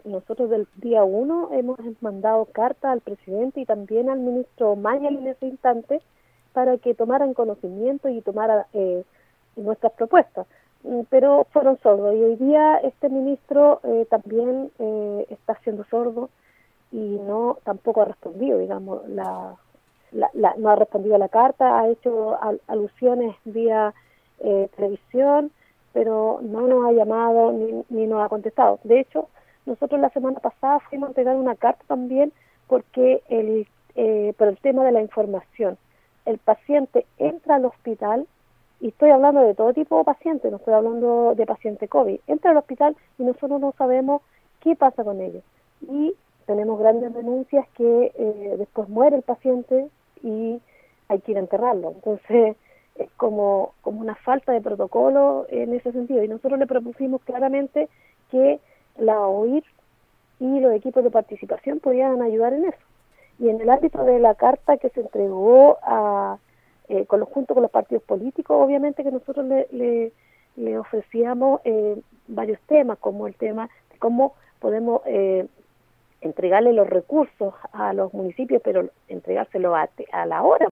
nosotros del día 1 hemos mandado carta al presidente y también al ministro Mañal en ese instante para que tomaran conocimiento y tomaran nuestras propuestas. Pero fueron sordos y hoy día este ministro también está siendo sordo y tampoco ha respondido, digamos, no ha respondido a la carta, ha hecho alusiones vía televisión, pero no nos ha llamado ni nos ha contestado. De hecho, nosotros la semana pasada fuimos a entregar una carta también porque por el tema de la información. El paciente entra al hospital, y estoy hablando de todo tipo de pacientes, no estoy hablando de paciente COVID, entra al hospital y nosotros no sabemos qué pasa con ellos. Y tenemos grandes denuncias que después muere el paciente y hay que ir a enterrarlo. Entonces, es como una falta de protocolo en ese sentido. Y nosotros le propusimos claramente que la OIR y los equipos de participación pudieran ayudar en eso. Y en el ámbito de la carta que se entregó junto con los partidos políticos, obviamente que nosotros le ofrecíamos varios temas, como el tema de cómo podemos entregarle los recursos a los municipios, pero entregárselos a la hora,